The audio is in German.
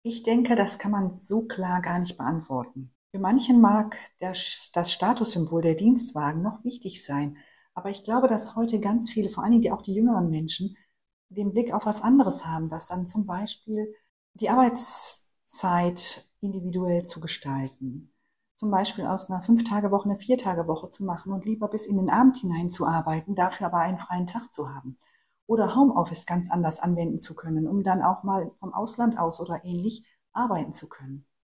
Ich denke, das kann man so klar gar nicht beantworten. Für manchen mag das Statussymbol der Dienstwagen noch wichtig sein, aber ich glaube, dass heute ganz viele, vor allen Dingen auch die jüngeren Menschen, den Blick auf was anderes haben, dass dann zum Beispiel die Arbeitszeit individuell zu gestalten. Zum Beispiel aus einer 5-Tage-Woche eine 4-Tage-Woche zu machen und lieber bis in den Abend hinein zu arbeiten, dafür aber einen freien Tag zu haben. Oder Homeoffice ganz anders anwenden zu können, um dann auch mal vom Ausland aus oder ähnlich arbeiten zu können.